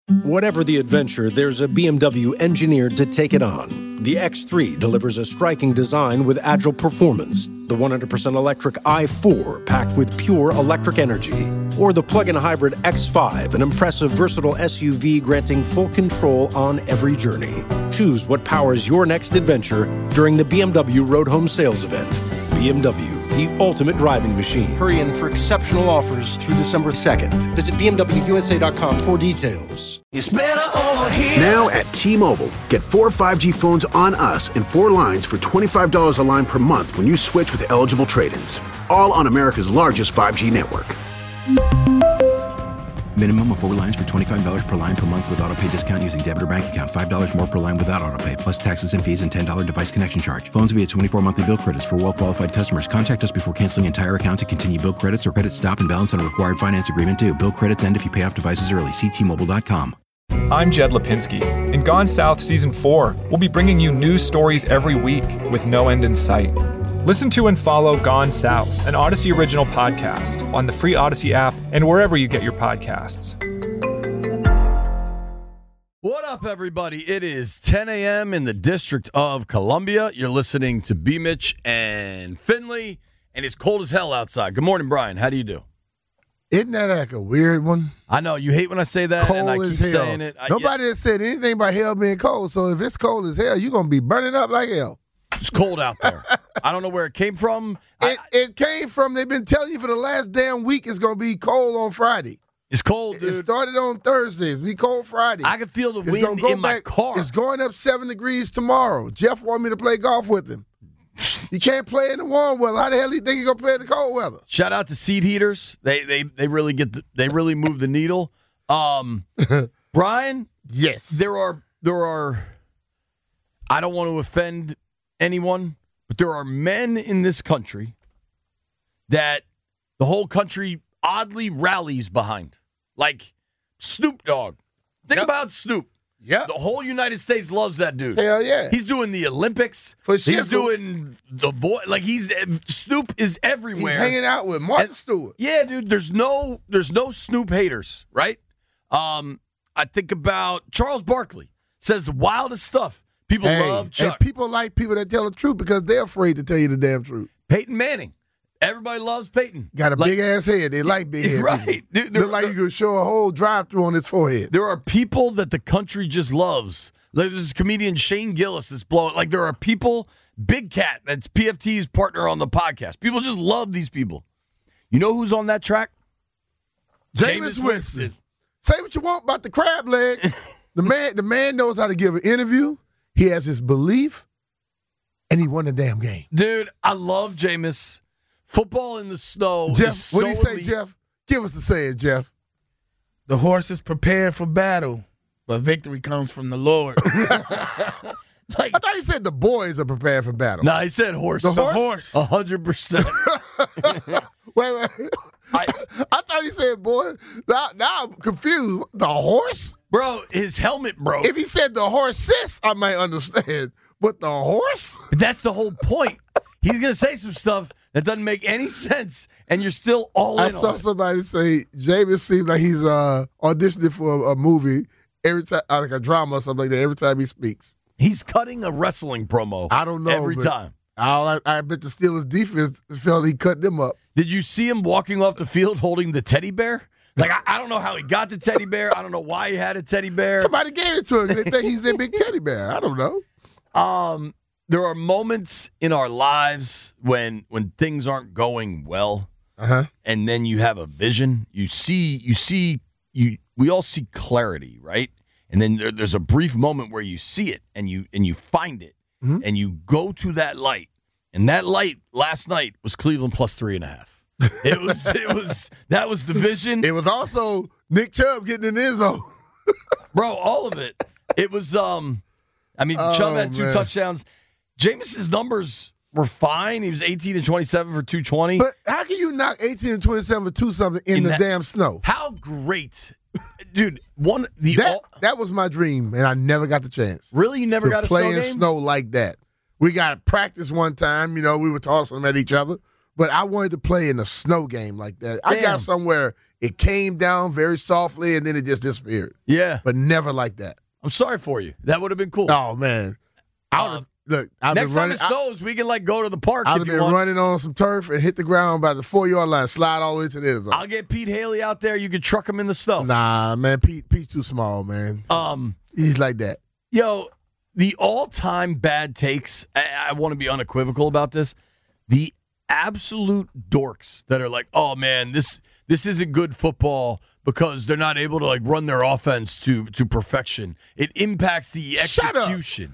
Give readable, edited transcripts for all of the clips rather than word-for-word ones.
Whatever the adventure, there's a BMW engineered to take it on. The X3 delivers a striking design with agile performance. The 100% electric i4 packed with pure electric energy. Or the plug-in hybrid X5, an impressive versatile SUV granting full control on every journey. Choose what powers your next adventure during the BMW Road Home Sales Event. BMW, the ultimate driving machine. Hurry in for exceptional offers through December 2nd. Visit BMWUSA.com for details. It's better over here. Now at T-Mobile, get 4 5G phones on us and 4 lines for $25 a line per month when you switch with eligible trade-ins. All on America's largest 5G network. Minimum of 4 lines for $25 per line per month with autopay discount using debit or bank account. $5 more per line without autopay, plus taxes and fees and $10 device connection charge. Phones via 24 monthly bill credits for well-qualified customers. Contact us before canceling entire account to continue bill credits or credit stop and balance on required finance agreement due. Bill credits end if you pay off devices early. See T-Mobile.com. I'm Jed Lipinski. In Gone South Season 4, we'll be bringing you news stories every week with no end in sight. Listen to and follow Gone South, an Odyssey original podcast, on the free Odyssey app and wherever you get your podcasts. What up, everybody? It is 10 a.m. in the District of Columbia. You're listening to B-Mitch and Finley, and it's cold as hell outside. Good morning, Brian. How do you do? Isn't that like a weird one? I know. You hate when I say that, cold and I keep hell. saying it. Nobody has said anything about hell being cold, so if it's cold as hell, you're going to be burning up like hell. It's cold out there. I don't know where it came from. It came from, they've been telling you for the last damn week it's going to be cold on Friday. It's cold, dude. It started on Thursday. It's be cold Friday. I can feel the wind in my car. It's going up 7 degrees tomorrow. Jeff wanted me to play golf with him. You can't play in the warm weather. How the hell do you think you're going to play in the cold weather? Shout out to seat heaters. They really they really move the needle. Brian? Yes. There are I don't want to offend anyone, but there are men in this country that the whole country oddly rallies behind. Like Snoop Dogg. Think about Snoop. Yeah. The whole United States loves that dude. Hell yeah. He's doing the Olympics. He's doing the voice. Like Snoop is everywhere. He's hanging out with Martha Stewart. Yeah, dude. There's no Snoop haters, right? I think about Charles Barkley. Says the wildest stuff. People love Chuck. And people like people that tell the truth because they're afraid to tell you the damn truth. Peyton Manning. Everybody loves Peyton. Got a big-ass head. They like big head. Right. Dude, look like you could show a whole drive-through on his forehead. There are people that the country just loves. Like there's comedian Shane Gillis that's blowing. Like there are people, Big Cat, that's PFT's partner on the podcast. People just love these people. You know who's on that track? Jameis Winston. Say what you want about the crab leg. The man knows how to give an interview. He has his belief, and he won the damn game. Dude, I love Jameis. Football in the snow. Jeff, what do you say, Jeff? Give us the saying, Jeff. The horse is prepared for battle, but victory comes from the Lord. I thought he said the boys are prepared for battle. No, he said horse. The horse? 100%. Wait. I thought he said boy. Now I'm confused. The horse? Bro, his helmet broke. If he said the horses, I might understand. But the horse? But that's the whole point. He's going to say some stuff that doesn't make any sense, and you're still all in on it. I saw somebody say Jameis seems like he's auditioning for a movie every time, like a drama or something like that, every time he speaks. He's cutting a wrestling promo. I don't know. Every time. I bet the Steelers defense felt he cut them up. Did you see him walking off the field holding the teddy bear? Like, I don't know how he got the teddy bear. I don't know why he had a teddy bear. Somebody gave it to him. They think he's their big teddy bear. I don't know. There are moments in our lives when things aren't going well, and then you have a vision. We all see clarity, right? And then there's a brief moment where you see it and you find it, and you go to that light. And that light last night was Cleveland plus 3.5. That was the vision. It was also Nick Chubb getting in his zone. Bro, all of it. It was Chubb had 2 touchdowns. Jameis's numbers were fine. He was 18 and 27 for 220. But how can you knock 18 and 27 for 2-something in the damn snow? How great. Dude, that was my dream, and I never got the chance. Really? You never got a play snow in game? snow like that. We got to practice one time. We were tossing them at each other. But I wanted to play in a snow game like that. I got somewhere It came down very softly, and then it just disappeared. Yeah. But never like that. I'm sorry for you. That would have been cool. Oh, man. I've Next been time running, it snows, we can go to the park. I'd have if you been want. running on some turf and hit the ground by the 4-yard line, slide all the way to the end zone. I'll get Pete Haley out there. You can truck him in the snow. Nah, man, Pete's too small, man. He's like that. Yo, the all-time bad takes, I want to be unequivocal about this. The absolute dorks that are like, oh, man, this isn't good football because they're not able to run their offense to perfection. It impacts the execution.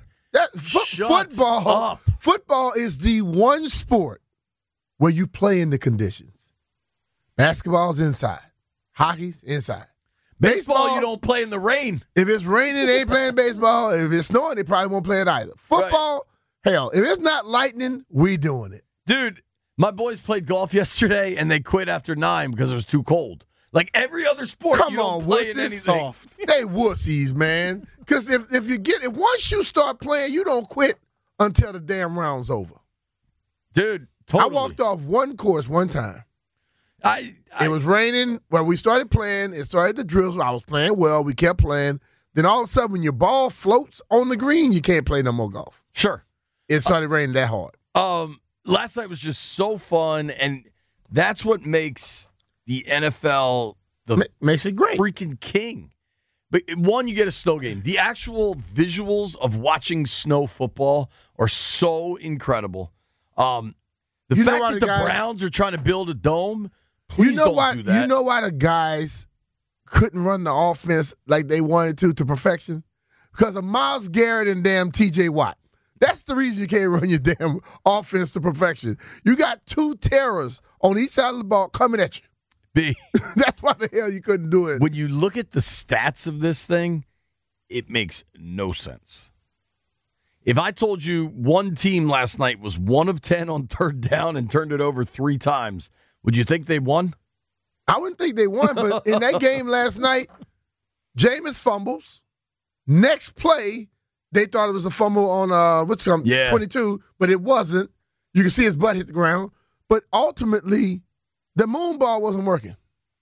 Football is the one sport where you play in the conditions. Basketball's inside. Hockey's inside. Baseball, you don't play in the rain. If it's raining, they ain't playing baseball. If it's snowing, they probably won't play it either. Football, hell, if it's not lightning, we doing it. Dude, my boys played golf yesterday, and they quit after 9 because it was too cold. Like every other sport, you don't play in anything. Soft. They wussies, man. Because if once you start playing, you don't quit until the damn round's over. Dude, totally. I walked off one course one time. It was raining when we started playing. It started the drills. I was playing well. We kept playing. Then all of a sudden, when your ball floats on the green, you can't play no more golf. Sure. It started raining that hard. Last night was just so fun, and that's what makes the NFL makes it great. Freaking king. But one, you get a snow game. The actual visuals of watching snow football are so incredible. The fact that the Browns are trying to build a dome, please don't do that. You know why the guys couldn't run the offense like they wanted to perfection? Because of Myles Garrett and damn T.J. Watt. That's the reason you can't run your damn offense to perfection. You got two terrors on each side of the ball coming at you. That's why the hell you couldn't do it. When you look at the stats of this thing, it makes no sense. If I told you one team last night was 1 of 10 on third down and turned it over 3 times, would you think they won? I wouldn't think they won, but in that game last night, Jameis fumbles. Next play, they thought it was a fumble on 22, but it wasn't. You can see his butt hit the ground. But ultimately, the moon ball wasn't working.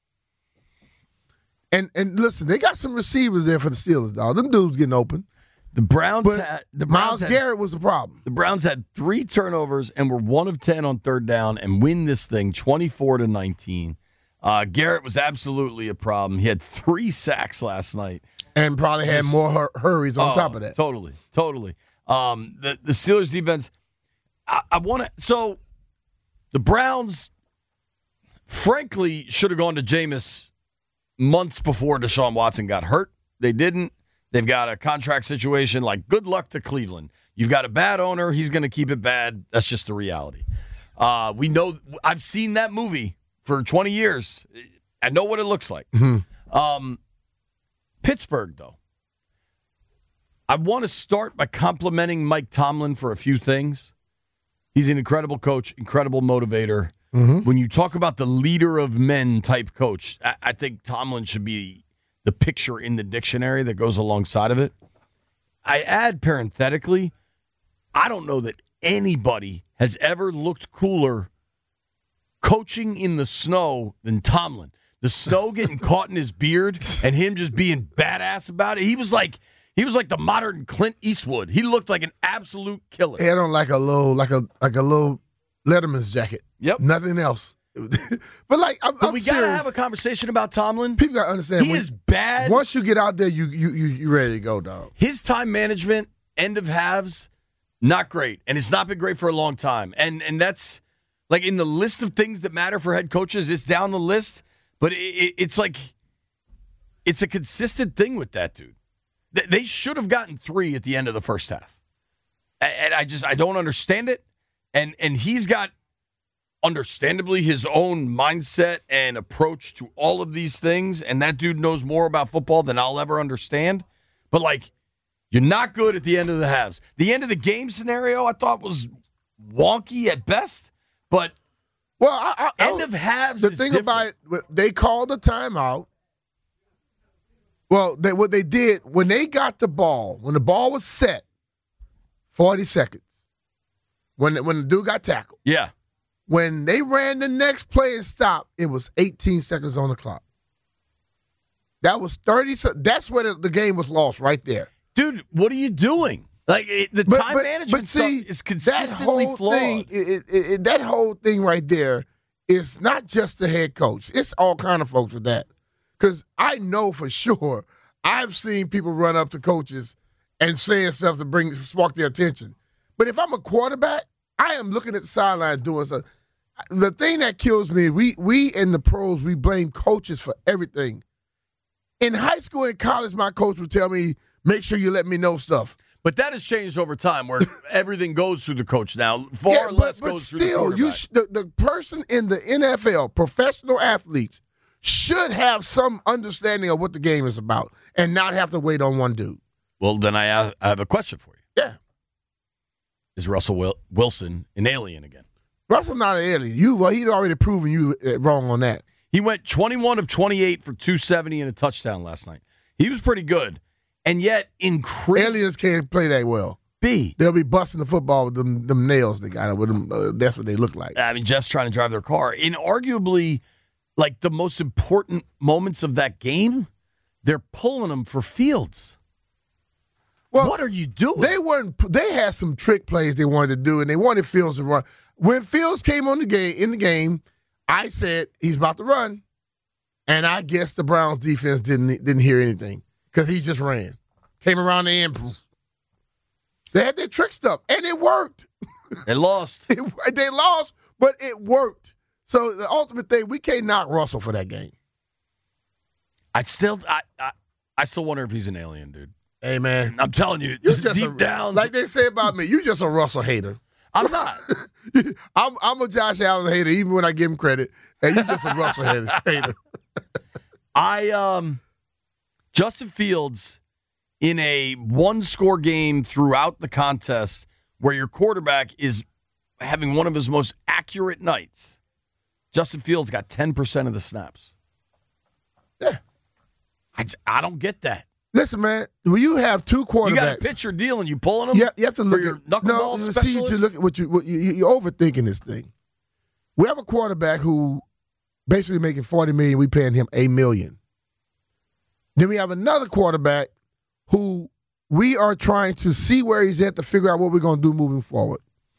And listen, they got some receivers there for the Steelers, dog. Them dudes getting open. Myles Garrett was the problem. The Browns had 3 turnovers and were 1 of 10 on third down and win this thing 24-19. Garrett was absolutely a problem. He had 3 sacks last night. And probably had more hurries on top of that. Totally. The Steelers defense, I want to – so the Browns, frankly, should have gone to Jameis months before Deshaun Watson got hurt. They didn't. They've got a contract situation. Good luck to Cleveland. You've got a bad owner. He's going to keep it bad. That's just the reality. We know – I've seen that movie for 20 years. I know what it looks like. Mm-hmm. Pittsburgh, though. I want to start by complimenting Mike Tomlin for a few things. He's an incredible coach, incredible motivator. Mm-hmm. When you talk about the leader of men type coach, I think Tomlin should be the picture in the dictionary that goes alongside of it. I add parenthetically, I don't know that anybody has ever looked cooler coaching in the snow than Tomlin. The snow getting caught in his beard and him just being badass about it. He was like the modern Clint Eastwood. He looked like an absolute killer. He had on like a little Letterman's jacket. Yep. Nothing else. But we gotta have a conversation about Tomlin. People gotta understand he is bad. Once you get out there, you ready to go, dog. His time management, end of halves, not great, and it's not been great for a long time. And that's in the list of things that matter for head coaches. It's down the list. But it's a consistent thing with that dude. They should have gotten 3 at the end of the first half. And I don't understand it. And he's got, understandably, his own mindset and approach to all of these things. And that dude knows more about football than I'll ever understand. But, you're not good at the end of the halves. The end of the game scenario I thought was wonky at best. But end of halves the is thing different. about it, they called a timeout. Well, what they did, when they got the ball, when the ball was set, 40 seconds. When the dude got tackled. Yeah. When they ran the next play and stopped, it was 18 seconds on the clock. That was 30. That's where the game was lost right there. Dude, what are you doing? Like, the time management stuff is consistently flawed. That whole thing right there is not just the head coach. It's all kind of folks with that. Because I know for sure I've seen people run up to coaches and saying stuff to spark their attention. But if I'm a quarterback, I am looking at the sideline doing something. The thing that kills me, we in the pros, we blame coaches for everything. In high school and college, my coach would tell me, make sure you let me know stuff. But that has changed over time where everything goes through the coach now. Far less goes through the quarterback. The person in the NFL, professional athletes, should have some understanding of what the game is about and not have to wait on one dude. Well, then I have a question for you. Yeah. Is Russell Wilson an alien again? Russell's not an alien. He'd already proven you wrong on that. He went 21 of 28 for 270 and a touchdown last night. He was pretty good. And yet, aliens can't play that well. They'll be busting the football with them nails they got with them. That's what they look like. I mean, Jeff's trying to drive their car. In arguably, like, the most important moments of that game, they're pulling them for Fields. Well, what are you doing? They had some trick plays they wanted to do, and they wanted Fields to run. When Fields came in the game, I said he's about to run, and I guess the Browns defense didn't hear anything because he just ran, came around the end. They had their trick stuff, and it worked. They lost. They lost, but it worked. So the ultimate thing, we can't knock Russell for that game. I still wonder if he's an alien, dude. Hey, man. I'm telling you, deep down. Like they say about me, you just a Russell hater. I'm not. I'm a Josh Allen hater, even when I give him credit. And you just a Russell hater. Justin Fields, in a one-score game throughout the contest where your quarterback is having one of his most accurate nights, Justin Fields got 10% of the snaps. Yeah. I don't get that. Listen, man, when you have two quarterbacks, you got a pitcher deal and you pulling them. Yeah, you have to look at your knuckleball specialist. You look at what you're overthinking this thing. We have a quarterback who basically making $40 million. We paying him $1 million. Then we have another quarterback who we are trying to see where he's at to figure out what we're going to do moving forward.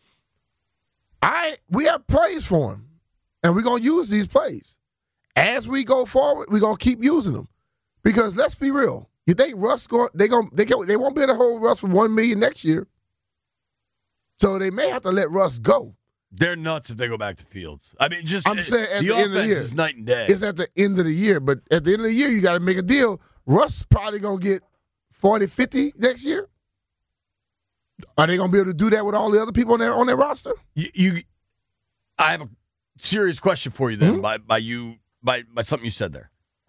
We have plays for him, and we're going to use these plays. As we go forward, we're going to keep using them. Because let's be real. You think Russ they won't be able to hold Russ for $1 million next year. So they may have to let Russ go. They're nuts if they go back to Fields. I mean, I'm saying at the end of the year is night and day. It's at the end of the year, but at the end of the year, you got to make a deal. Russ probably gonna get 40, 50 next year. Are they gonna be able to do that with all the other people on their roster? I have a serious question for you then by something you said there.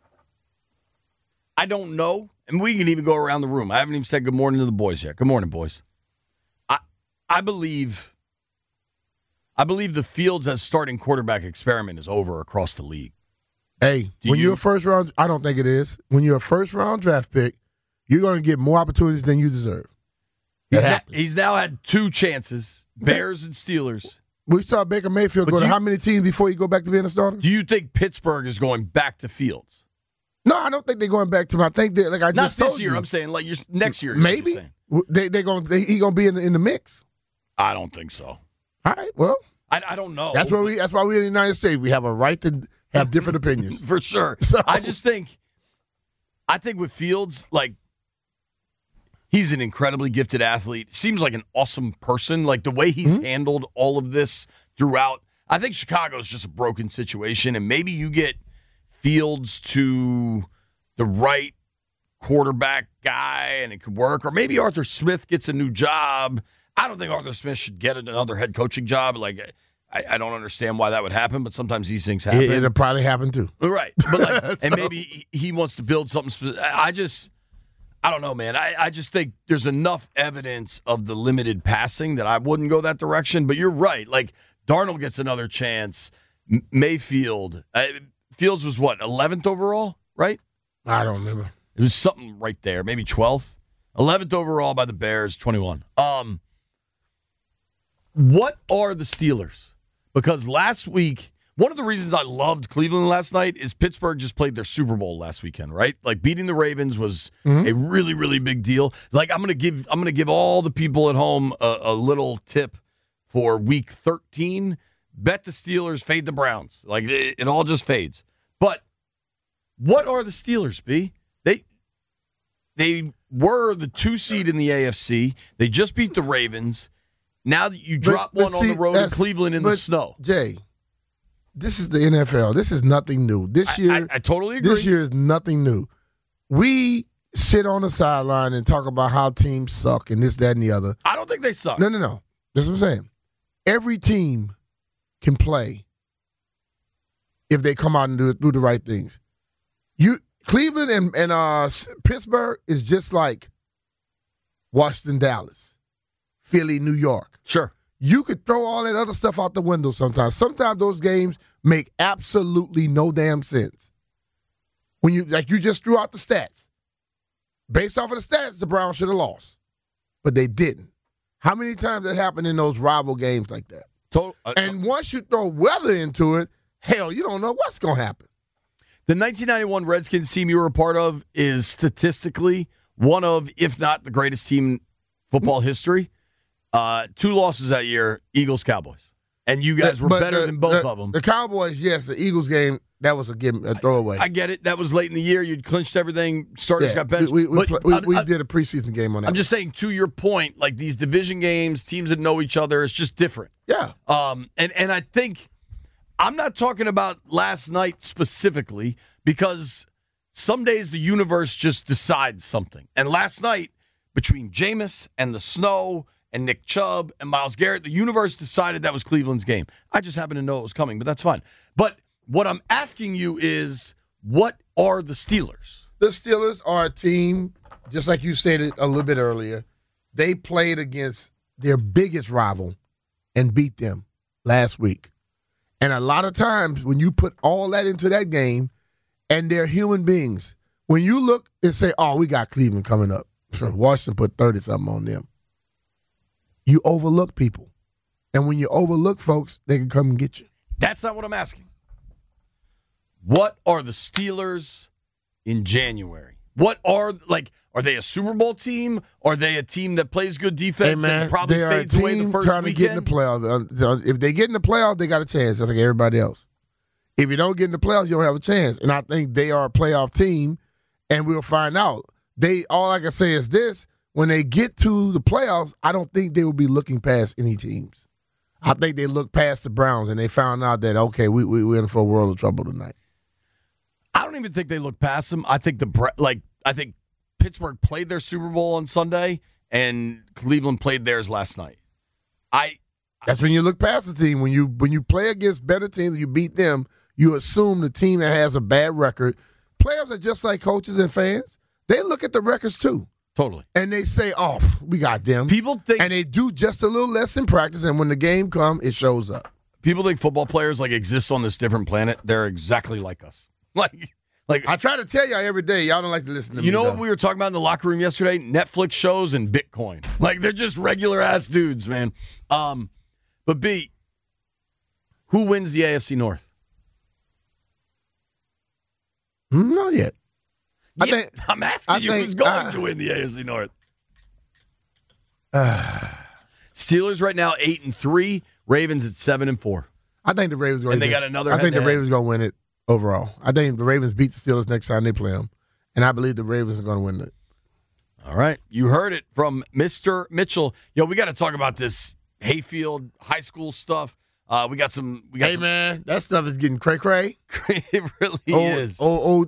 I don't know, and we can even go around the room. I haven't even said good morning to the boys yet. Good morning, boys. I believe the Fields as starting quarterback experiment is over across the league. Hey, you're a first round, I don't think it is. When you're a first round draft pick, you're going to get more opportunities than you deserve. He's now had 2 chances, Bears and Steelers. We saw Baker Mayfield go to how many teams before you go back to being a starter? Do you think Pittsburgh is going back to Fields? No, I don't think they're going back to him. I think that, like I just told you. Not this year. I'm saying like next year. Maybe he gonna be in the mix. I don't think so. All right. Well, I don't know. That's why we're in the United States. We have a right to have different opinions. For sure. So. I think with Fields, like, he's an incredibly gifted athlete. Seems like an awesome person. Like the way he's handled all of this throughout. I think Chicago's just a broken situation, and maybe you get Fields to the right quarterback guy and it could work. Or maybe Arthur Smith gets a new job. I don't think Arthur Smith should get another head coaching job. Like, I don't understand why that would happen, but sometimes these things happen. It'll probably happen too. Right. But like, and maybe he wants to build something. I don't know, man. I just think there's enough evidence of the limited passing that I wouldn't go that direction. But you're right. Like, Darnold gets another chance. Mayfield. Fields was what, 11th overall, right? I don't remember. It was something right there, maybe 12th. 11th overall by the Bears, 21. What are the Steelers? Because last week One of the reasons I loved Cleveland last night is Pittsburgh just played their Super Bowl last weekend, right? Like beating the Ravens was a really, really big deal. Like I'm gonna give all the people at home a little tip for Week 13. Bet the Steelers, fade the Browns. Like it all just fades. But what are the Steelers, B? They were the 2 seed in the AFC. They just beat the Ravens. Now that you drop one on the road in Cleveland in the snow. Jay, this is the NFL. This is nothing new. This year, I totally agree. This year is nothing new. We sit on the sideline and talk about how teams suck and this, that, and the other. I don't think they suck. No. That's what I'm saying. Every team can play if they come out and do the right things. Cleveland and Pittsburgh is just like Washington, Dallas, Philly, New York. Sure. You could throw all that other stuff out the window sometimes. Sometimes those games make absolutely no damn sense. When you just threw out the stats. Based off of the stats, the Browns should have lost. But they didn't. How many times that happened in those rival games like that? And once you throw weather into it, hell, you don't know what's going to happen. The 1991 Redskins team you were a part of is statistically one of, if not the greatest team in football history. 2 losses that year, Eagles-Cowboys. And you guys were better than both of them. The Cowboys, yes. The Eagles game, that was a throwaway. I get it. That was late in the year. You'd clinched everything. Starters got benched. We did a preseason game on that. I'm just saying, to your point, like these division games, teams that know each other, it's just different. Yeah. And I think I'm not talking about last night specifically because some days the universe just decides something. And last night, between Jameis and the snow and Nick Chubb and Myles Garrett, the universe decided that was Cleveland's game. I just happen to know it was coming, but that's fine. But what I'm asking you is, what are the Steelers? The Steelers are a team, just like you stated a little bit earlier, they played against their biggest rival and beat them last week. And a lot of times when you put all that into that game, and they're human beings, when you look and say, oh, we got Cleveland coming up, Washington put 30-something on them, you overlook people. And when you overlook folks, they can come and get you. That's not what I'm asking. What are the Steelers in January? Are they a Super Bowl team? Are they a team that plays good defense and probably fades away the first trying weekend? To get in the playoffs. If they get in the playoffs, they got a chance, just like everybody else. If you don't get in the playoffs, you don't have a chance. And I think they are a playoff team, and we'll find out. All I can say is this: when they get to the playoffs, I don't think they will be looking past any teams. I think they look past the Browns, and they found out that, okay, we're in for a world of trouble tonight. I don't even think they look past them. I think I think Pittsburgh played their Super Bowl on Sunday, and Cleveland played theirs last night. That's when you look past the team. When you play against better teams and you beat them, you assume the team that has a bad record. Players are just like coaches and fans. They look at the records too. Totally. And they say, oh, we got them. People think, and they do just a little less in practice, and when the game comes, it shows up. People think football players exist on this different planet. They're exactly like us. Like I try to tell y'all every day, y'all don't like to listen to me. You know what we were talking about in the locker room yesterday? Netflix shows and Bitcoin. They're just regular ass dudes, man. But B, who wins the AFC North? Not yet. I'm asking you who's going to win the AFC North. Steelers right now 8-3. Ravens at 7-4. I think the Ravens going. And they got another. I think the Ravens going to win it overall. I think the Ravens beat the Steelers next time they play them, and I believe the Ravens are going to win it. All right, you heard it from Mr. Mitchell. We got to talk about this Hayfield High School stuff. We got some. Man, that stuff is getting cray-cray. It really is.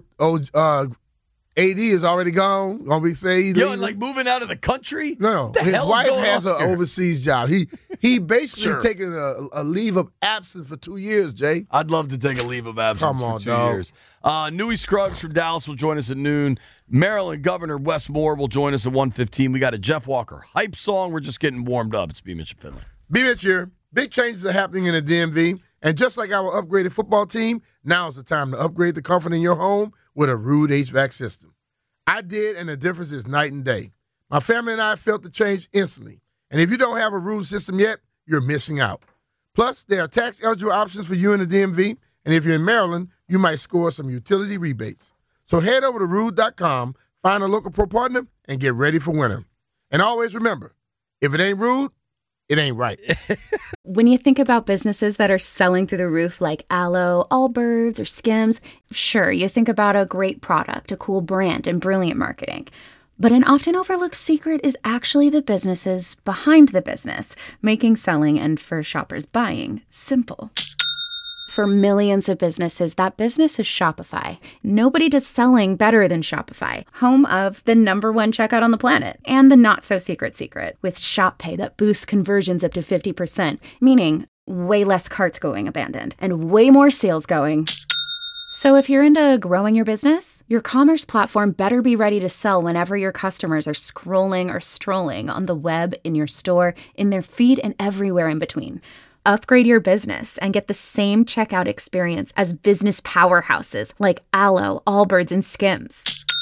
AD is already gone. Gonna be saying and moving out of the country. No, his wife has an overseas job. He basically taking a leave of absence for 2 years. Jay, I'd love to take a leave of absence for 2 years. Newey Scruggs from Dallas will join us at noon. Maryland Governor Wes Moore will join us at 1:15. We got a Jeff Walker hype song. We're just getting warmed up. It's B. Mitch and Finley. B. Mitch here. Big changes are happening in the DMV. And just like our upgraded football team, now is the time to upgrade the comfort in your home with a Ruud HVAC system. I did, and the difference is night and day. My family and I felt the change instantly. And if you don't have a Ruud system yet, you're missing out. Plus, there are tax-eligible options for you in the DMV, and if you're in Maryland, you might score some utility rebates. So head over to Rude.com, find a local pro partner, and get ready for winter. And always remember, if it ain't Rude, it ain't right. When you think about businesses that are selling through the roof like Aloe, Allbirds, or Skims, sure, you think about a great product, a cool brand, and brilliant marketing. But an often overlooked secret is actually the businesses behind the business, making selling and for shoppers buying simple. For millions of businesses, that business is Shopify. Nobody does selling better than Shopify, home of the #1 checkout on the planet and the not-so-secret secret with Shop Pay that boosts conversions up to 50%, meaning way less carts going abandoned and way more sales going. So if you're into growing your business, your commerce platform better be ready to sell whenever your customers are scrolling or strolling on the web, in your store, in their feed, and everywhere in between. Upgrade your business and get the same checkout experience as business powerhouses like Aloe, Allbirds, and Skims.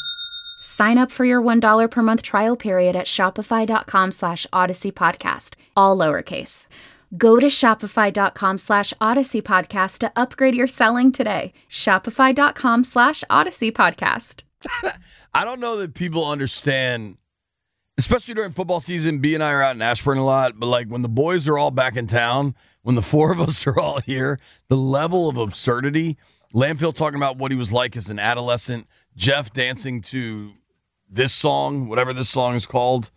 Sign up for your $1 per month trial period at shopify.com/Odyssey Podcast, all lowercase. Go to shopify.com/Odyssey Podcast to upgrade your selling today. Shopify.com/Odyssey Podcast. I don't know that people understand, especially during football season. B and I are out in Ashburn a lot, but like when the boys are all back in town, when the four of us are all here, the level of absurdity. Landfill talking about what he was like as an adolescent, Jeff dancing to this song, whatever this song is called.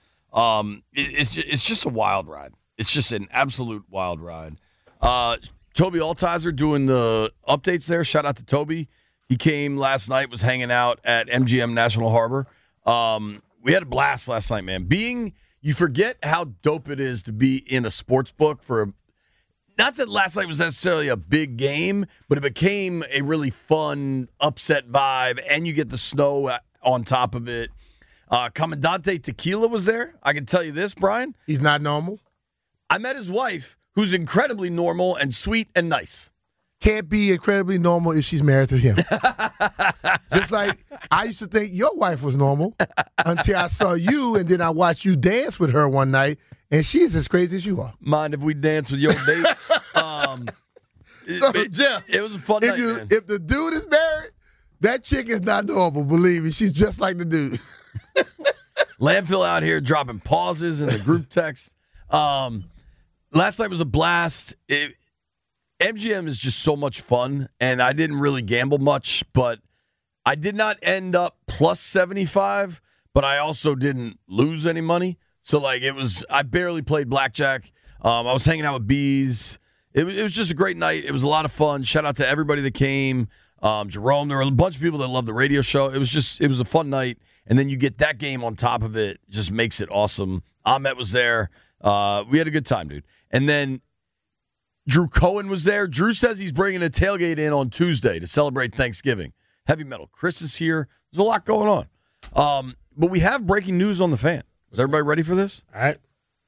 It's just a wild ride. It's just an absolute wild ride. Toby Altizer doing the updates there. Shout out to Toby. He came last night, was hanging out at MGM National Harbor. We had a blast last night, man. You forget how dope it is to be in a sports book not that last night was necessarily a big game, but it became a really fun, upset vibe, and you get the snow on top of it. Comandante Tequila was there. I can tell you this, Brian. He's not normal. I met his wife, who's incredibly normal and sweet and nice. Can't be incredibly normal if she's married to him. Just like I used to think your wife was normal until I saw you, and then I watched you dance with her one night, and she's as crazy as you are. Mind if we dance with your dates? Jeff, it was a fun night, man. If the dude is married, that chick is not normal, believe me. She's just like the dude. Landfill out here dropping pauses in the group text. Last night was a blast. MGM is just so much fun, and I didn't really gamble much, but I did not end up plus 75, but I also didn't lose any money. So, I barely played blackjack. I was hanging out with bees. It was just a great night. It was a lot of fun. Shout out to everybody that came. Jerome, there were a bunch of people that loved the radio show. It was a fun night. And then you get that game on top of it. Just makes it awesome. Ahmet was there. We had a good time, dude. And then Drew Cohen was there. Drew says he's bringing a tailgate in on Tuesday to celebrate Thanksgiving. Heavy Metal Chris is here. There's a lot going on. But we have breaking news on the fan. Is everybody ready for this? All right.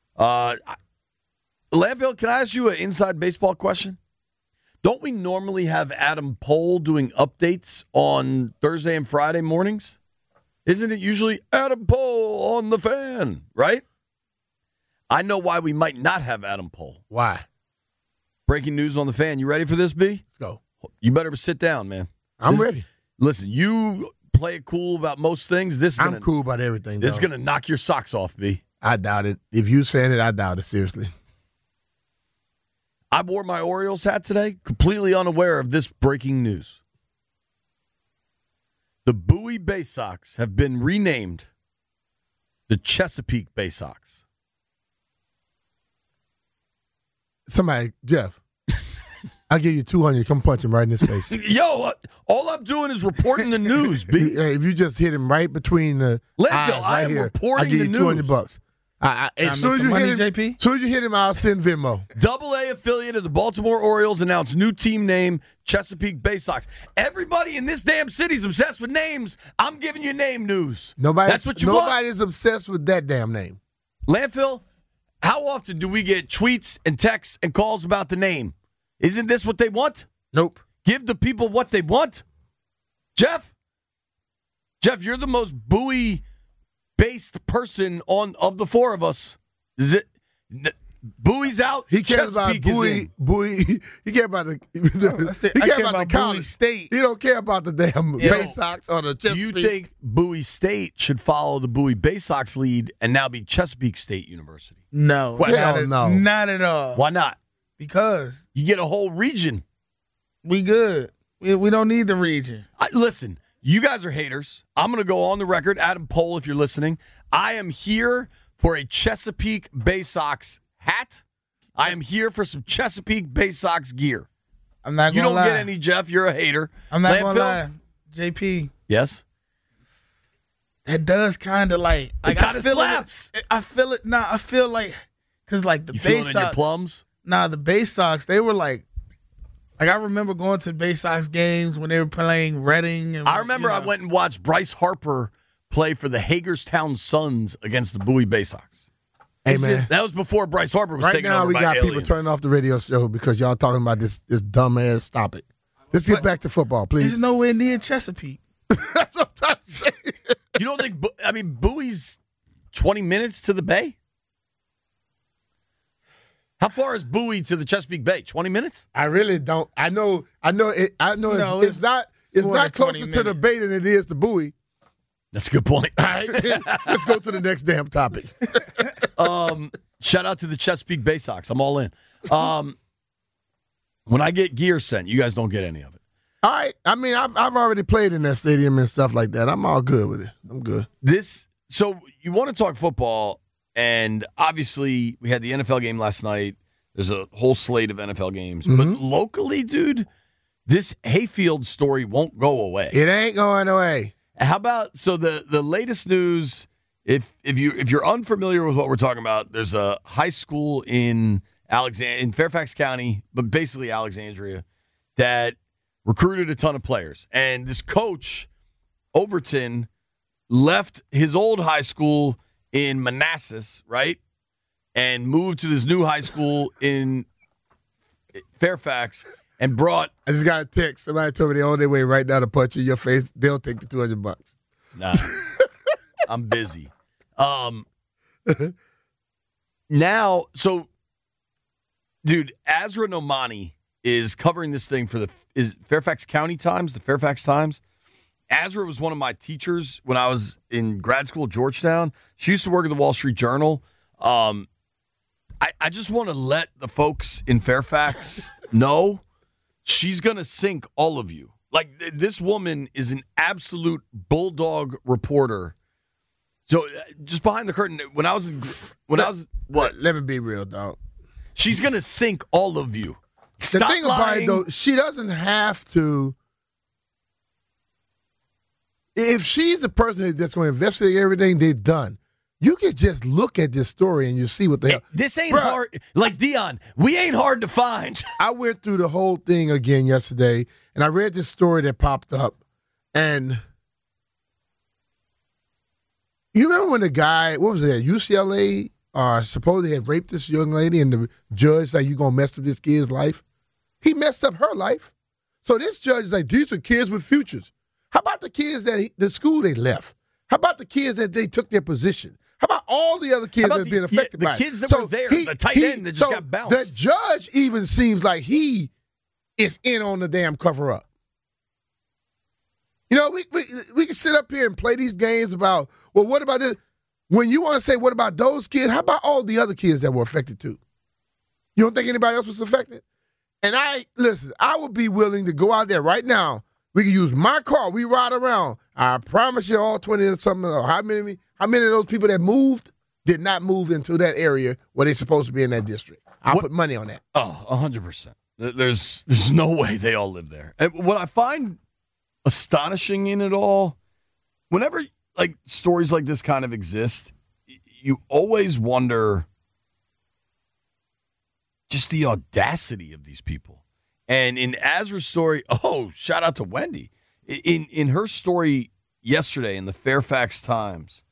Landfill, can I ask you an inside baseball question? Don't we normally have Adam Pohl doing updates on Thursday and Friday mornings? Isn't it usually Adam Pohl on the fan, right? I know why we might not have Adam Pohl. Why? Breaking news on the fan. You ready for this, B? Let's go. You better sit down, man. I'm ready. Listen, you play it cool about most things. I'm cool about everything. This is going to knock your socks off, B. I doubt it. If you saying it, I doubt it, seriously. I wore my Orioles hat today, completely unaware of this breaking news. The Bowie Bay Sox have been renamed the Chesapeake Bay Sox. Somebody, Jeff, I'll give you $200. Come punch him right in his face. Yo, all I'm doing is reporting the news, B. Hey, if you just hit him right between the eyes, I am reporting I'll give you the news. $200. As soon as you hit him, I'll send Venmo. AA affiliate of the Baltimore Orioles announced new team name, Chesapeake Bay Sox. Everybody in this damn city's obsessed with names. I'm giving you name news. That's what you want. Nobody's obsessed with that damn name. Landfill, how often do we get tweets and texts and calls about the name? Isn't this what they want? Nope. Give the people what they want. Jeff, you're the most Bowie-based person of the four of us. Bowie's out. He cares about Chesapeake is in. Bowie. He cares about the. He I cares care about the about college. Bowie State. He don't care about the damn Bay Sox or the Do Chesapeake. you think Bowie State should follow the Bowie Bay Sox lead and now be Chesapeake State University? No. Hell no. Not at all. Why not? Because You get a whole region. we good. We don't need the region. Listen, you guys are haters. I'm going to go on the record. Adam Pohl, if you're listening. I am here for a Chesapeake Bay Sox hat. I am here for some Chesapeake Bay Sox gear. I'm not You going to don't lie. get any, Jeff. You're a hater. I'm not going to Landfill? lie. JP, Yes? that does kind of like It kind I of feel slaps. I feel it. Nah, I feel like because like the You Bay feel it in your Sox. plums? Nah, the Bay Sox, they were like I remember going to the Bay Sox games when they were playing Reading. And, I remember I went and watched Bryce Harper play for the Hagerstown Suns against the Bowie Bay Sox. Hey, man. That was before Bryce Harper was Right taken now, over we by got aliens. people turning off the radio show because y'all talking about this dumbass. Stop it. Let's get back to football, please. He's nowhere near Chesapeake. That's what I'm trying to say. You don't think? Bowie's 20 minutes to the Bay. How far is Bowie to the Chesapeake Bay? 20 minutes? I really don't. I know. No, it's not. It's more not than 20 closer to the Bay than it is to Bowie. That's a good point. All right, let's go to the next damn topic. Shout out to the Chesapeake Bay Sox. I'm all in. When I get gear sent, you guys don't get any of it. All right. I mean, I've already played in that stadium and stuff like that. I'm all good with it. I'm good. So you want to talk football, and obviously we had the NFL game last night. There's a whole slate of NFL games. Mm-hmm. But locally, dude, this Hayfield story won't go away. It ain't going away. How about the latest news? If you're unfamiliar with what we're talking about, there's a high school in Fairfax County, but basically Alexandria, that recruited a ton of players. And this coach, Overton, left his old high school in Manassas, right? And moved to this new high school in Fairfax and brought. I just got a text. Somebody told me they're on their way right now to punch you in your face. They'll take the $200. Nah, I'm busy. Now, so, dude, Azra Nomani is covering this thing for is Fairfax County Times, the Fairfax Times. Azra was one of my teachers when I was in grad school at Georgetown. She used to work at the Wall Street Journal. I just want to let the folks in Fairfax know she's going to sink all of you. Like, this woman is an absolute bulldog reporter. So, just behind the curtain, when I was what? Let me be real, dog. She's going to sink all of you. Stop The thing about lying. it, though, she doesn't have to. If she's the person that's going to investigate everything they've done, you can just look at this story and you see what the hell. This ain't Bruh. hard. Like, Dion, we ain't hard to find. I went through the whole thing again yesterday, and I read this story that popped up. And you remember when the guy, what was it, at UCLA, supposedly had raped this young lady, and the judge like, you going to mess up this kid's life? He messed up her life. So this judge is like, these are kids with futures. How about the kids the school they left? How about the kids that they took their position? How about all the other kids that have been affected by it? The kids that were there, the tight end that just got bounced. The judge even seems like he is in on the damn cover-up. You know, we can sit up here and play these games about, well, what about this? When you want to say, what about those kids? How about all the other kids that were affected too? You don't think anybody else was affected? And I would be willing to go out there right now. We can use my car. We ride around. I promise you all 20 and something. How many of those people that moved did not move into that area where they're supposed to be in that district? I'll put money on that. Oh, 100%. There's no way they all live there. And what I find astonishing in it all, whenever like stories like this kind of exist, you always wonder just the audacity of these people. And in Azra's story, shout out to Wendy. In her story yesterday in the Fairfax Times,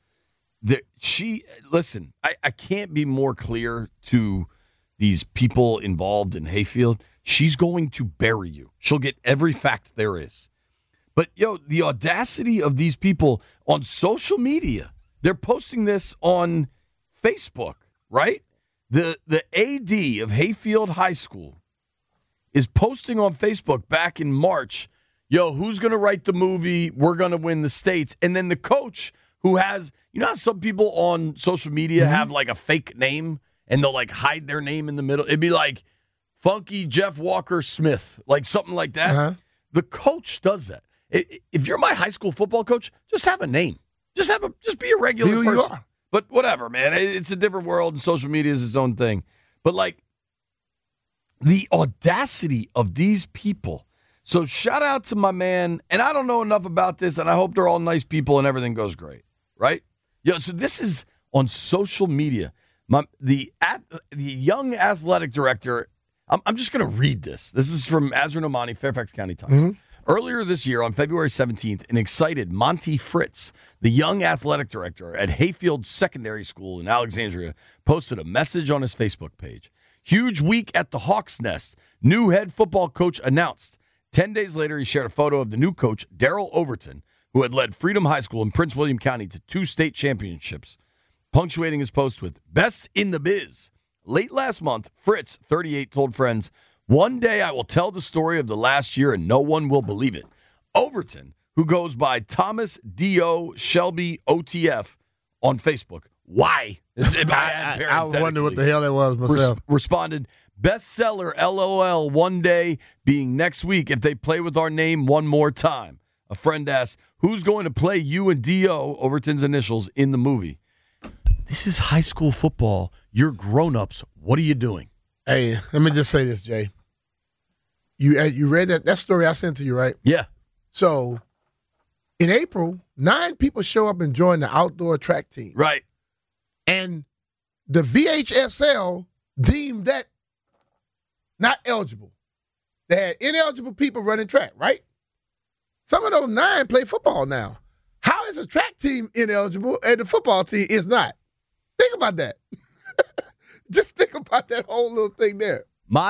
I can't be more clear to these people involved in Hayfield. She's going to bury you. She'll get every fact there is. But, the audacity of these people on social media, they're posting this on Facebook, right? The AD of Hayfield High School is posting on Facebook back in March, yo, who's going to write the movie? We're going to win the states. And then the coach who has, you know how some people on social media have like a fake name and they'll like hide their name in the middle? It'd be like Funky Jeff Walker Smith, like something like that. Uh-huh. The coach does that. If you're my high school football coach, just have a name. Just be a regular person. You are. But whatever, man. It's a different world, and social media is its own thing. But, like, the audacity of these people. So shout out to my man, and I don't know enough about this, and I hope they're all nice people and everything goes great, right? So this is on social media. The young athletic director, I'm just going to read this. This is from Azra Nomani, Fairfax County Times. Mm-hmm. Earlier this year, on February 17th, an excited Monty Fritz, the young athletic director at Hayfield Secondary School in Alexandria, posted a message on his Facebook page. Huge week at the Hawks Nest. New head football coach announced. 10 days later, he shared a photo of the new coach, Daryl Overton, who had led Freedom High School in Prince William County to 2 state championships, punctuating his post with, "Best in the biz." Late last month, Fritz, 38, told friends, "One day I will tell the story of the last year and no one will believe it." Overton, who goes by Thomas D.O. Shelby OTF on Facebook. Why? I was wondering what the hell that was myself. Responded, "Bestseller, LOL, one day being next week if they play with our name one more time." A friend asked, "Who's going to play you and D.O., Overton's initials, in the movie?" This is high school football. You're grown-ups. What are you doing? Hey, let me just say this, Jay. You read that story I sent to you, right? Yeah. So, in April, 9 people show up and join the outdoor track team. Right. And the VHSL deemed that not eligible. They had ineligible people running track, right? Some of those 9 play football now. How is a track team ineligible and the football team is not? Think about that. Just think about that whole little thing there.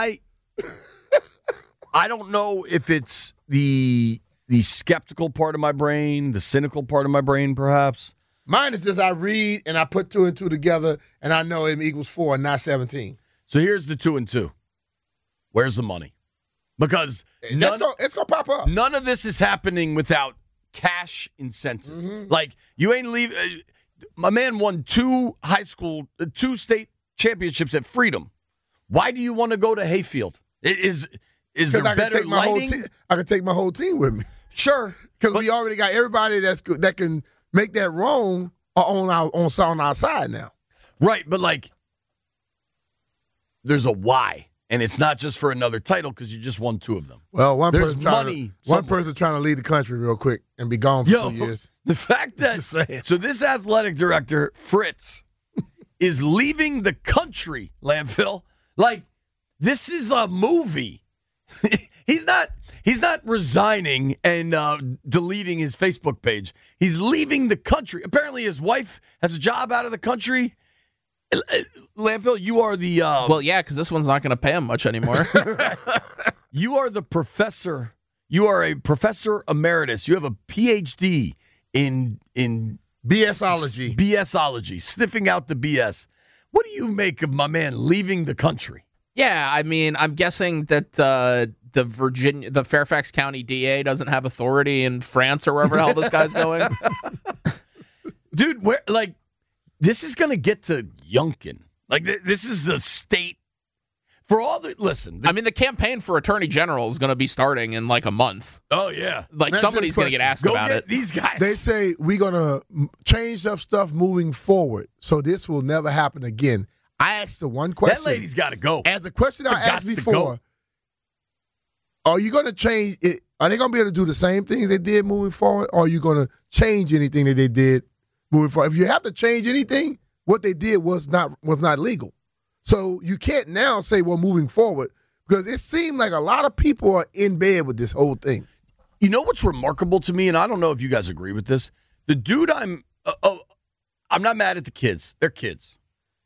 I don't know if it's the skeptical part of my brain, the cynical part of my brain, perhaps. Mine is just I read and I put 2 and 2 together, and I know it equals 4 and not 17. So here's the 2 and 2. Where's the money? Because it's gonna pop up. None of this is happening without cash incentives. Mm-hmm. Like, you ain't leave. My man won 2 state championships at Freedom. Why do you want to go to Hayfield? Is there better lighting? I can take my whole team with me. Sure, because we already got everybody that can make that wrong on our side now. Right, but like, there's a why, and it's not just for another title because you just won 2 of them. Well, one there's person trying to lead the country real quick and be gone for 2 years. The fact that so this athletic director Fritz is leaving the country, Landfill. Like, this is a movie. He's not resigning and deleting his Facebook page. He's leaving the country. Apparently, his wife has a job out of the country. Landfill, you are the well, yeah, because this one's not going to pay him much anymore. You are the professor. You are a professor emeritus. You have a PhD in BSology. BSology, sniffing out the BS. What do you make of my man leaving the country? Yeah, I mean, I'm guessing that the Fairfax County DA doesn't have authority in France or wherever the hell this guy's going. Dude, this is going to get to Yunkin. Like, this is a state. For all the listen, I mean, the campaign for Attorney General is going to be starting in like a month. Oh yeah, like somebody's going to get asked about it. These guys. They say we're going to change stuff moving forward, so this will never happen again. I asked the one question. That lady's got to go. As the question I asked before, are you going to change it? Are they going to be able to do the same things they did moving forward, or are you going to change anything that they did moving forward? If you have to change anything, what they did was not legal. So you can't now say, well, moving forward, because it seemed like a lot of people are in bed with this whole thing. You know what's remarkable to me, and I don't know if you guys agree with this. The dude I'm not mad at the kids. They're kids.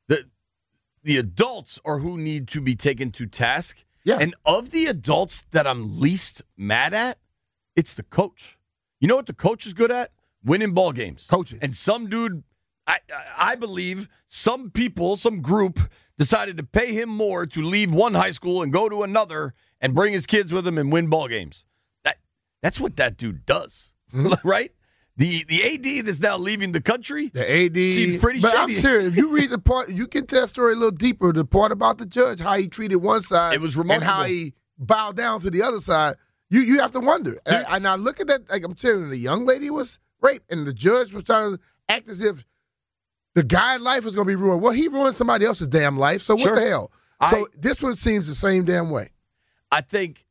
The adults are who need to be taken to task. Yeah. And of the adults that I'm least mad at, it's the coach. You know what the coach is good at? Winning ball games. Coaching. And some dude I believe some people, some group, decided to pay him more to leave one high school and go to another and bring his kids with him and win ball games. That's what that dude does, right? The AD that's now leaving the country, the AD seems pretty but shady. I'm serious. If you read the part, you can tell the story a little deeper. The part about the judge, how he treated one side, It was remarkable. and how he bowed down to the other side. You have to wonder. And I look at that, like I'm telling you, the young lady was raped, and the judge was trying to act as if the guy's life was going to be ruined. Well, he ruined somebody else's damn life, so what Sure. the hell? So this one seems the same damn way. I think.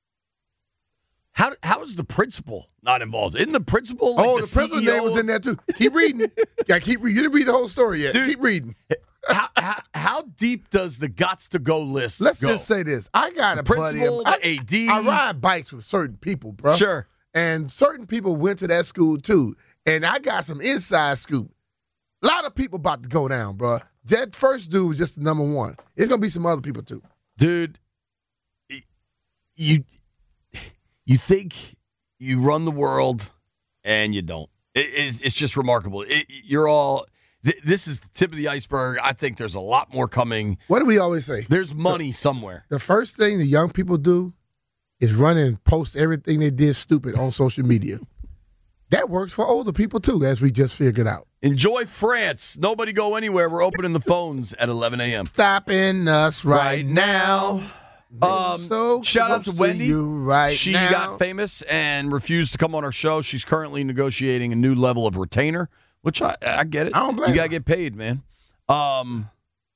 How is the principal not involved? Isn't the principal? Like the principal's CEO? name was in there too. Keep reading. Yeah, keep reading. You didn't read the whole story yet. Dude, keep reading. How deep does the gots to go list Let's go? just say this. I got a buddy. Principal, the AD. I ride bikes with certain people, bro. Sure. And certain people went to that school too. And I got some inside scoop. A lot of people about to go down, bro. That first dude was just the number one. It's going to be some other people too. Dude, you think you run the world and you don't. It's just remarkable. You're all this is the tip of the iceberg. I think there's a lot more coming. What do we always say? There's money somewhere. The first thing the young people do is run and post everything they did stupid on social media. That works for older people too, as we just figured out. Enjoy France. Nobody go anywhere. We're opening the phones at 11 a.m. Stopping us right now. Shout out to Wendy. She now. got famous and refused to come on our show. She's currently negotiating a new level of retainer, which I get it. I don't blame you gotta her. get paid, man. I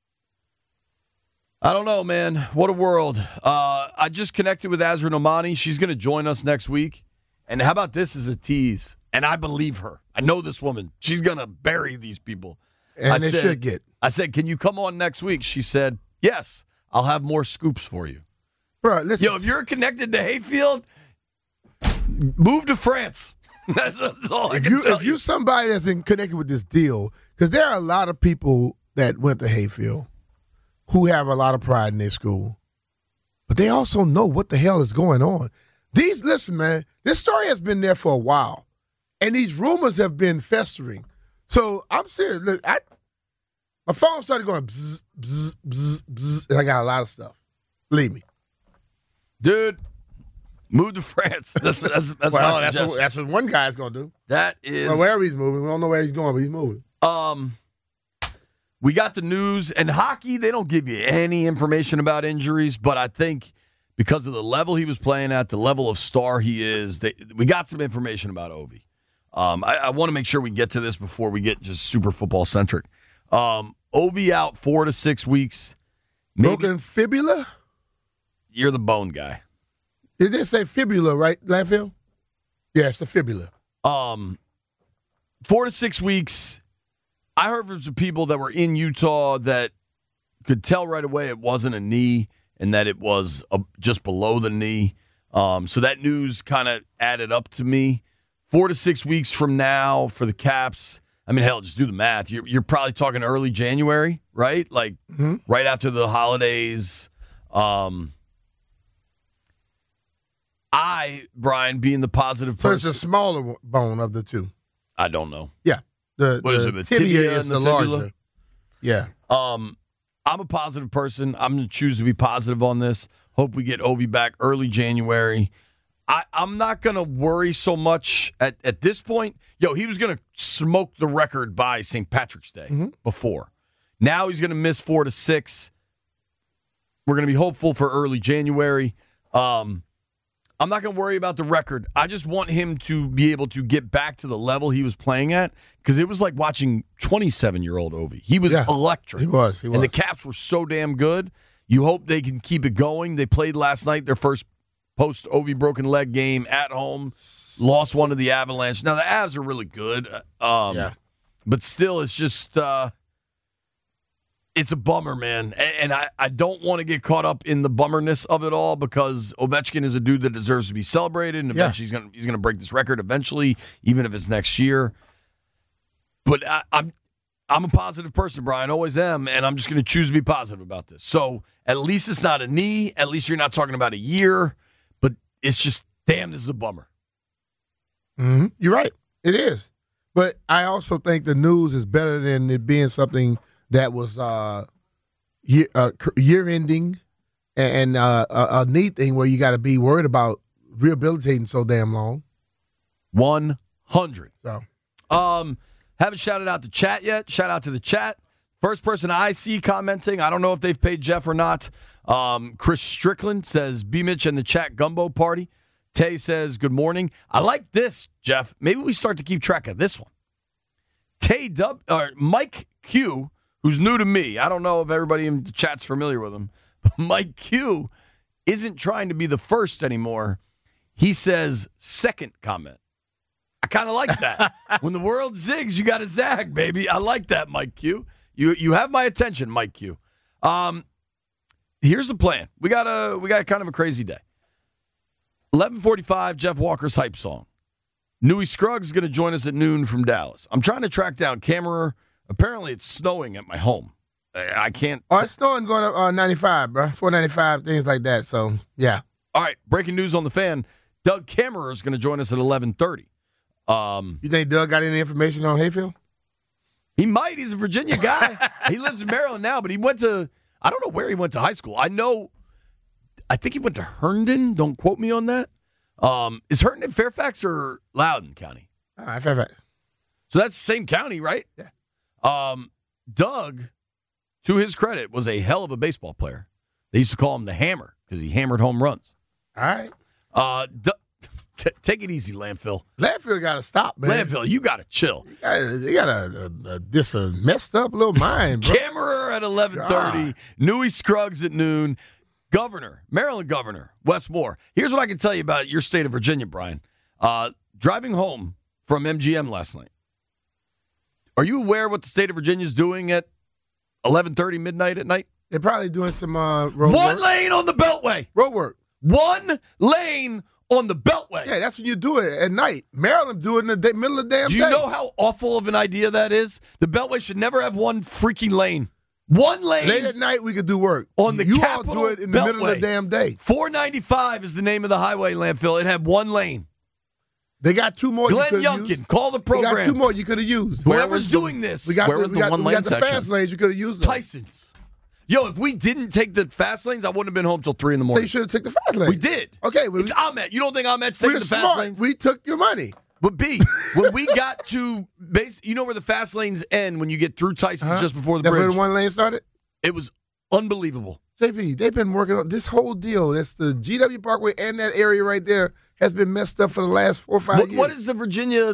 don't know, man. What a world. I just connected with Azra Nomani. She's gonna join us next week. And how about this as a tease? And I believe her. I know this woman. She's gonna bury these people. And they should get. I said, can you come on next week? She said, yes. I'll have more scoops for you. Bro, listen. Yo, if you're connected to Hayfield, move to France. That's all I can tell If you're somebody that's connected with this deal, because there are a lot of people that went to Hayfield who have a lot of pride in their school, but they also know what the hell is going on. Listen, man, this story has been there for a while, and these rumors have been festering. So I'm serious. Look, my phone started going bzz, bzz, bzz, bzz, and I got a lot of stuff. Believe me. Dude, move to France. That's my suggestion. That's what one guy's going to do. That is. Well, wherever he's moving. We don't know where he's going, but he's moving. We got the news. And hockey, they don't give you any information about injuries, but I think because of the level he was playing at, the level of star he is, we got some information about Ovi. I want to make sure we get to this before we get just super football-centric. Ovi out 4 to 6 weeks. Broken fibula? You're the bone guy. Did they say fibula, right, Landfill? Yeah, it's the fibula. 4 to 6 weeks. I heard from some people that were in Utah that could tell right away it wasn't a knee and that it was just below the knee. So that news kind of added up to me. 4 to 6 weeks from now for the Caps. I mean, hell, just do the math. You're probably talking early January, right? Like right after the holidays. Brian, being the positive So person. it's a smaller bone of the two. I don't know. Yeah. What is it, the tibia is and the the fibula? larger. Yeah. I'm a positive person. I'm going to choose to be positive on this. Hope we get Ovi back early January. I'm not going to worry so much at this point. Yo, he was going to smoke the record by St. Patrick's Day before. Now he's going to miss 4 to 6. We're going to be hopeful for early January. I'm not going to worry about the record. I just want him to be able to get back to the level he was playing at because it was like watching 27-year-old Ovi. He was electric. He was. And the Caps were so damn good. You hope they can keep it going. They played last night, their first post-Ovi broken leg game at home. Lost one to the Avalanche. Now, the Avs are really good. But still, it's just it's a bummer, man. And I don't want to get caught up in the bummerness of it all because Ovechkin is a dude that deserves to be celebrated, and eventually he's gonna break this record eventually, even if it's next year. But I'm a positive person, Brian. Always am, and I'm just going to choose to be positive about this. So at least it's not a knee. At least you're not talking about a year. But it's just, damn, this is a bummer. Mm-hmm. You're right. It is. But I also think the news is better than it being something that was year-ending and a neat thing where you got to be worried about rehabilitating so damn long. 100. So, haven't shouted out the chat yet. Shout out to the chat. First person I see commenting, I don't know if they've paid Jeff or not. Chris Strickland says, B. Mitch and the chat gumbo party. Tay says, good morning. I like this, Jeff. Maybe we start to keep track of this one. Mike Q, who's new to me. I don't know if everybody in the chat's familiar with him. But Mike Q isn't trying to be the first anymore. He says, second comment. I kind of like that. When the world zigs, you got to zag, baby. I like that, Mike Q. You have my attention, Mike Q. Here's the plan. We got kind of a crazy day. 11:45, Jeff Walker's hype song. Newey Scruggs is going to join us at noon from Dallas. I'm trying to track down Kammerer. Apparently, it's snowing at my home. I can't. Oh, it's snowing going up 95, bro. 495, things like that. So, yeah. All right, breaking news on the fan. Doug Kammerer is going to join us at 11:30. You think Doug got any information on Hayfield? He might. He's a Virginia guy. He lives in Maryland now, but he went to, I don't know where he went to high school. I think he went to Herndon. Don't quote me on that. Is Herndon Fairfax or Loudoun County? Fairfax. So that's the same county, right? Yeah. Doug, to his credit, was a hell of a baseball player. They used to call him the Hammer because he hammered home runs. All right. Take it easy, Landfill. Landfill got to stop, man. Landfill, you got to chill. You got a messed up little mind, bro. Kammerer at 11:30. Newey Scruggs at noon. Maryland Governor, Wes Moore. Here's what I can tell you about your state of Virginia, Brian. Driving home from MGM last night. Are you aware what the state of Virginia is doing at 11:30 midnight at night? They're probably doing some road One work. lane on the Beltway. Road work. One lane on the Beltway. Yeah, that's when you do it at night. Maryland do it in the middle of the damn day. Do you know how awful of an idea that is? The Beltway should never have one freaking lane. One lane. Late at night, we could do work. On the you Capitol all do it in the middle of the damn day. 495 is the name of the highway, Landfill. It had one lane. They got two more. Glenn Youngkin, call the program. They got two more you could have used. Whoever's doing this. We got the fast lanes you could have used. Tyson's. Yo, if we didn't take the fast lanes, I wouldn't have been home till 3 in the So morning. you should have took the fast lanes. We did. Okay. It's Ahmet. You don't think Ahmet's taking the fast lanes? We took your money. But B, when we got to you know where the fast lanes end when you get through Tyson's just before the That's bridge? where the one lane started? It was unbelievable. JP, they've been working on this whole deal. That's the GW Parkway and that area right there has been messed up for the last 4 or 5 years. What is the Virginia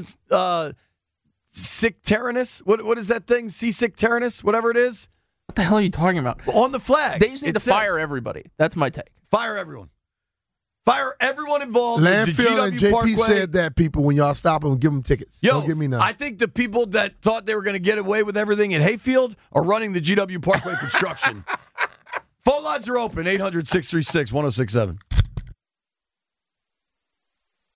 sectarianist? What is that thing? Sectarianist? Whatever it is? What the hell are you talking about? On the flag. They just need to fire everybody. That's my take. Fire everyone. Fire everyone involved. Landfill with the GW and JP Parkway. said that, people, when y'all stop them, give them tickets. Yo, Don't give me none. I think the people that thought they were going to get away with everything in Hayfield are running the GW Parkway construction. Phone lines are open, 800-636-1067.